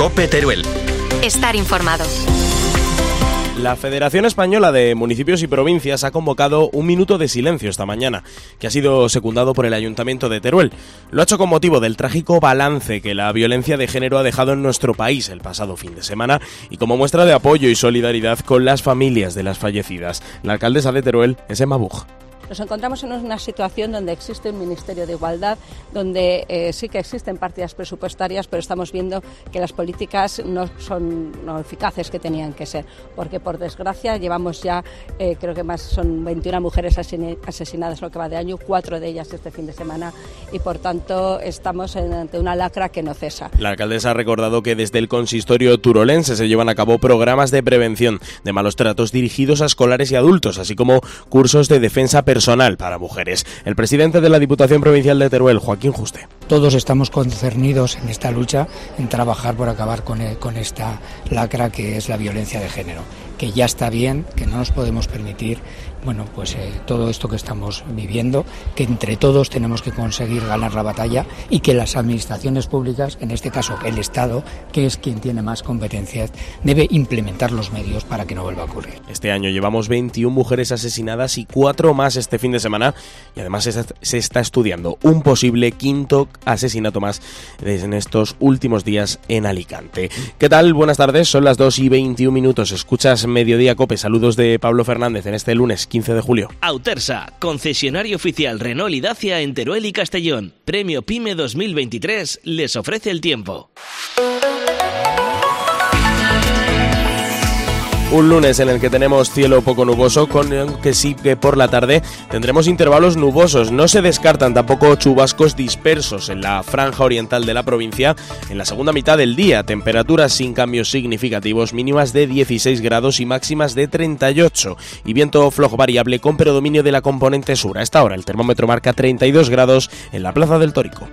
COPE Teruel. Estar informado. La Federación Española de Municipios y Provincias ha convocado un minuto de silencio esta mañana, que ha sido secundado por el Ayuntamiento de Teruel. Lo ha hecho con motivo del trágico balance que la violencia de género ha dejado en nuestro país el pasado fin de semana y como muestra de apoyo y solidaridad con las familias de las fallecidas. La alcaldesa de Teruel es Emma Buch. Nos encontramos en una situación donde existe un Ministerio de Igualdad, donde sí que existen partidas presupuestarias, pero estamos viendo que las políticas no son eficaces que tenían que ser, porque por desgracia llevamos ya, creo que más son 21 mujeres asesinadas lo que va de año, 4 de ellas este fin de semana, y por tanto estamos ante una lacra que no cesa. La alcaldesa ha recordado que desde el consistorio turolense se llevan a cabo programas de prevención de malos tratos dirigidos a escolares y adultos, así como cursos de defensa personal para mujeres. El presidente de la Diputación Provincial de Teruel, Joaquín Juste. Todos estamos concernidos en esta lucha, en trabajar por acabar con esta lacra que es la violencia de género, que ya está bien, que no nos podemos permitir, todo esto que estamos viviendo, que entre todos tenemos que conseguir ganar la batalla y que las administraciones públicas, en este caso el Estado, que es quien tiene más competencias, debe implementar los medios para que no vuelva a ocurrir. Este año llevamos 21 mujeres asesinadas y 4 más este fin de semana y además se está estudiando un posible quinto asesinato más en estos últimos días en Alicante. ¿Qué tal? Buenas tardes, son las 2:21. Escuchas Mediodía Cope. Saludos de Pablo Fernández en este lunes 15 de julio. Autersa, concesionario oficial Renault y Dacia en Teruel y Castellón. Premio PYME 2023 les ofrece el tiempo. Un lunes en el que tenemos cielo poco nuboso, con que sí que por la tarde tendremos intervalos nubosos. No se descartan tampoco chubascos dispersos en la franja oriental de la provincia en la segunda mitad del día. Temperaturas sin cambios significativos, mínimas de 16 grados y máximas de 38. Y viento flojo variable con predominio de la componente sur. A esta hora el termómetro marca 32 grados en la Plaza del Tórico.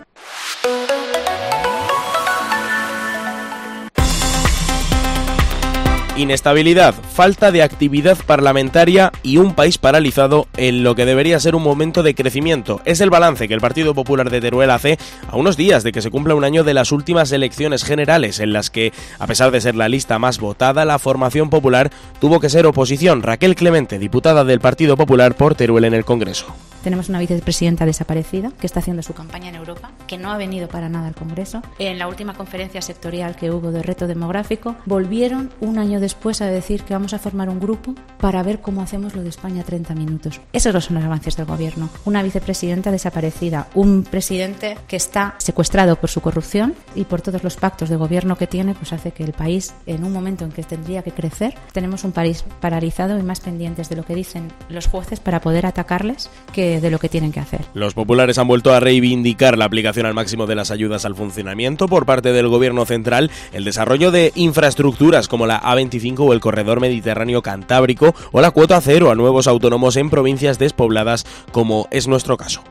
Inestabilidad, falta de actividad parlamentaria y un país paralizado en lo que debería ser un momento de crecimiento. Es el balance que el Partido Popular de Teruel hace a unos días de que se cumpla un año de las últimas elecciones generales, en las que, a pesar de ser la lista más votada, la formación popular tuvo que ser oposición. Raquel Clemente, diputada del Partido Popular por Teruel en el Congreso. Tenemos una vicepresidenta desaparecida que está haciendo su campaña en Europa, que no ha venido para nada al Congreso. En la última conferencia sectorial que hubo de reto demográfico, volvieron un año después a decir que vamos a formar un grupo para ver cómo hacemos lo de España 30 minutos. Esos no son los avances del gobierno. Una vicepresidenta desaparecida, un presidente que está secuestrado por su corrupción y por todos los pactos de gobierno que tiene, pues hace que el país, en un momento en que tendría que crecer, tenemos un país paralizado y más pendientes de lo que dicen los jueces para poder atacarles que de lo que tienen que hacer. Los populares han vuelto a reivindicar la aplicación al máximo de las ayudas al funcionamiento por parte del gobierno central, el desarrollo de infraestructuras como la A25 o el corredor mediterráneo cantábrico o la cuota cero a nuevos autónomos en provincias despobladas como es nuestro caso.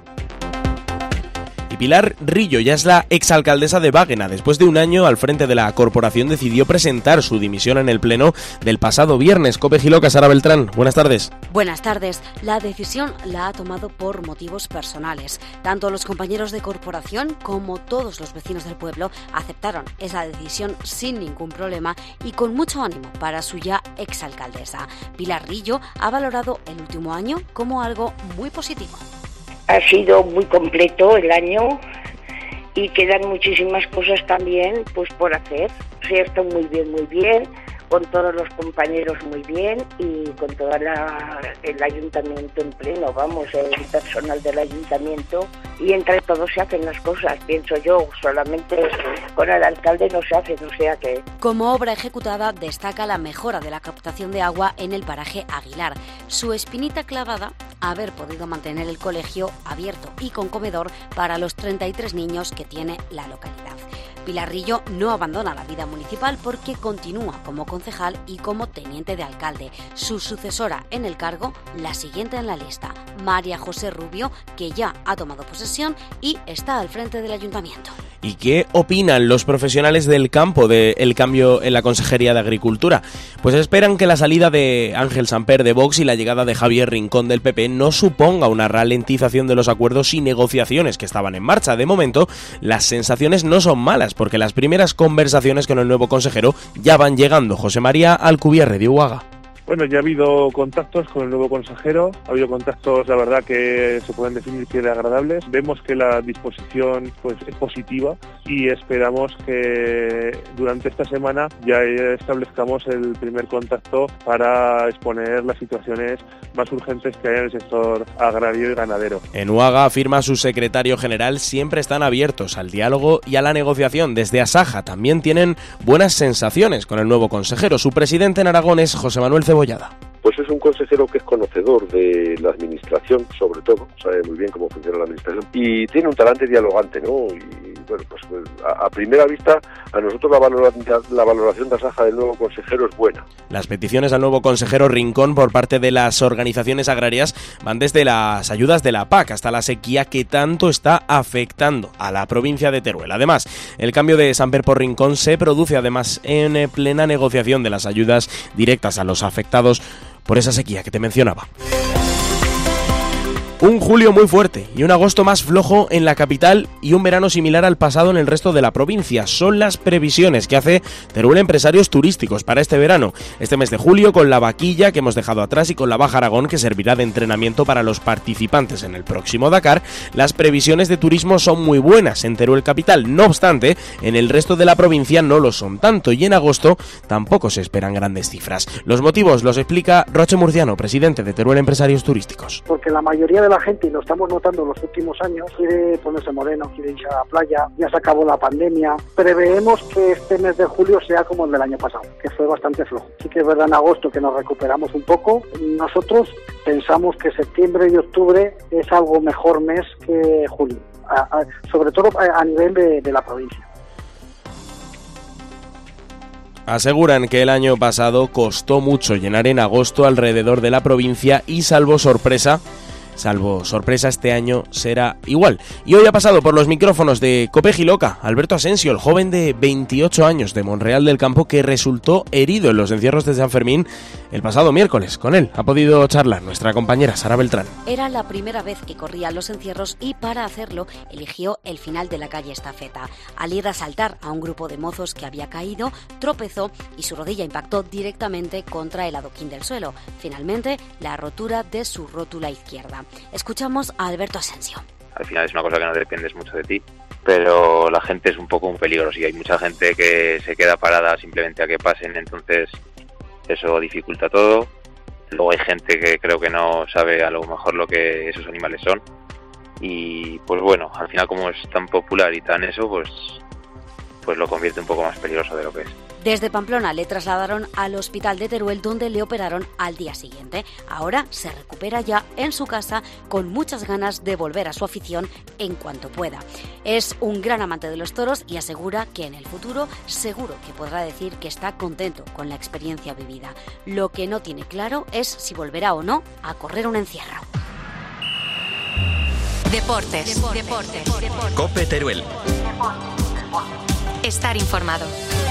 Pilar Rillo ya es la exalcaldesa de Báguena. Después de un año al frente de la corporación decidió presentar su dimisión en el pleno del pasado viernes. COPE Giloca, Sara Beltrán, buenas tardes. Buenas tardes. La decisión la ha tomado por motivos personales. Tanto los compañeros de corporación como todos los vecinos del pueblo aceptaron esa decisión sin ningún problema y con mucho ánimo para su ya exalcaldesa. Pilar Rillo ha valorado el último año como algo muy positivo. Ha sido muy completo el año y quedan muchísimas cosas también pues por hacer. Cierto, muy bien, con todos los compañeros muy bien y con todo el ayuntamiento en pleno, el personal del ayuntamiento, y entre todos se hacen las cosas, pienso yo, solamente con el alcalde no se hacen, o sea que... Como obra ejecutada destaca la mejora de la captación de agua en el paraje Aguilar. Su espinita clavada, haber podido mantener el colegio abierto y con comedor para los 33 niños que tiene la localidad. Pilar Rillo no abandona la vida municipal porque continúa como concejal y como teniente de alcalde. Su sucesora en el cargo, la siguiente en la lista, María José Rubio, que ya ha tomado posesión y está al frente del ayuntamiento. ¿Y qué opinan los profesionales del campo del cambio en la Consejería de Agricultura? Pues esperan que la salida de Ángel Samper de Vox y la llegada de Javier Rincón del PP no suponga una ralentización de los acuerdos y negociaciones que estaban en marcha. De momento, las sensaciones no son malas, porque las primeras conversaciones con el nuevo consejero ya van llegando. José María Alcubierre de Uaga. Bueno, ya ha habido contactos con el nuevo consejero, ha habido contactos, la verdad, que se pueden definir que de agradables. Vemos que la disposición pues es positiva y esperamos que durante esta semana ya establezcamos el primer contacto para exponer las situaciones más urgentes que hay en el sector agrario y ganadero. En Uaga, afirma su secretario general, siempre están abiertos al diálogo y a la negociación. Desde Asaja también tienen buenas sensaciones con el nuevo consejero. Su presidente en Aragón es José Manuel Cebollada. Pues es un consejero que es conocedor de la administración, sobre todo, sabe muy bien cómo funciona la administración y tiene un talante dialogante, ¿no? Y bueno, pues a primera vista a nosotros la valoración de Asaja del nuevo consejero es buena. Las peticiones al nuevo consejero Rincón por parte de las organizaciones agrarias van desde las ayudas de la PAC hasta la sequía que tanto está afectando a la provincia de Teruel. Además, el cambio de Samper por Rincón se produce además en plena negociación de las ayudas directas a los afectados por esa sequía que te mencionaba. Un julio muy fuerte y un agosto más flojo en la capital y un verano similar al pasado en el resto de la provincia. Son las previsiones que hace Teruel Empresarios Turísticos para este verano. Este mes de julio, con la vaquilla que hemos dejado atrás y con la Baja Aragón, que servirá de entrenamiento para los participantes en el próximo Dakar, las previsiones de turismo son muy buenas en Teruel capital. No obstante, en el resto de la provincia no lo son tanto y en agosto tampoco se esperan grandes cifras. Los motivos los explica Roche Murciano, presidente de Teruel Empresarios Turísticos. Porque la mayoría de la gente, y lo estamos notando en los últimos años, quiere ponerse moreno, quiere irse a la playa, ya se acabó la pandemia. Preveemos que este mes de julio sea como el del año pasado, que fue bastante flojo. Sí que es verdad en agosto que nos recuperamos un poco. Nosotros pensamos que septiembre y octubre es algo mejor mes que julio, sobre todo a nivel de la provincia. Aseguran que el año pasado costó mucho llenar en agosto alrededor de la provincia y salvo sorpresa, este año será igual. Y hoy ha pasado por los micrófonos de COPE Giloca Alberto Asensio, el joven de 28 años de Monreal del Campo que resultó herido en los encierros de San Fermín el pasado miércoles. Con él ha podido charlar nuestra compañera Sara Beltrán. Era la primera vez que corría los encierros y para hacerlo eligió el final de la calle Estafeta. Al ir a saltar a un grupo de mozos que había caído, tropezó y su rodilla impactó directamente contra el adoquín del suelo. Finalmente, la rotura de su rótula izquierda. Escuchamos a Alberto Asensio. Al final es una cosa que no dependes mucho de ti, pero la gente es un poco un peligro. Sí, hay mucha gente que se queda parada simplemente a que pasen, entonces eso dificulta todo. Luego hay gente que creo que no sabe a lo mejor lo que esos animales son y pues bueno, al final como es tan popular y tan eso, pues lo convierte un poco más peligroso de lo que es. Desde Pamplona le trasladaron al hospital de Teruel, donde le operaron al día siguiente. Ahora se recupera ya en su casa con muchas ganas de volver a su afición en cuanto pueda. Es un gran amante de los toros y asegura que en el futuro seguro que podrá decir que está contento con la experiencia vivida. Lo que no tiene claro es si volverá o no a correr un encierro. Deportes. COPE Teruel. Estar informado.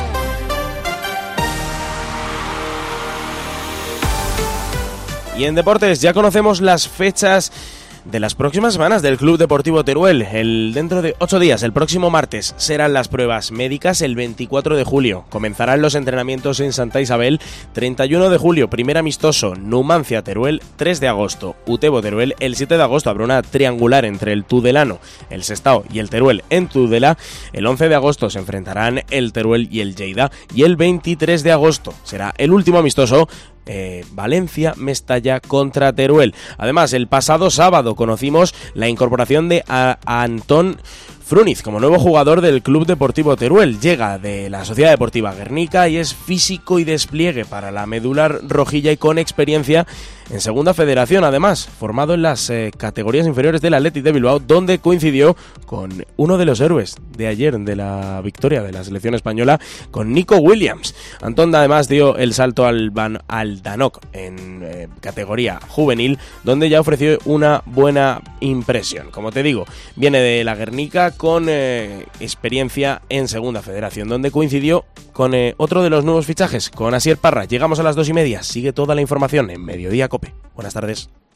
Y en deportes ya conocemos las fechas de las próximas semanas del Club Deportivo Teruel. Dentro de 8 días, el próximo martes, serán las pruebas médicas. El 24 de julio comenzarán los entrenamientos en Santa Isabel. 31 de julio, primer amistoso, Numancia Teruel. 3 de agosto, Utebo Teruel. El 7 de agosto habrá una triangular entre el Tudelano, el Sestao y el Teruel en Tudela. El 11 de agosto se enfrentarán el Teruel y el Lleida. Y el 23 de agosto será el último amistoso, Valencia Mestalla contra Teruel. Además, el pasado sábado conocimos la incorporación de Antón Fruniz como nuevo jugador del Club Deportivo Teruel. Llega de la Sociedad Deportiva Guernica y es físico y despliegue para la medular rojilla y con experiencia en Segunda Federación, además, formado en las categorías inferiores del Athletic de Bilbao, donde coincidió con uno de los héroes de ayer, de la victoria de la selección española, con Nico Williams. Antón además dio el salto al Danok en categoría juvenil, donde ya ofreció una buena impresión. Como te digo, viene de la Guernica con experiencia en Segunda Federación, donde coincidió con otro de los nuevos fichajes, con Asier Parra. Llegamos a las 2:30. Sigue toda la información en Mediodía Cope. Buenas tardes.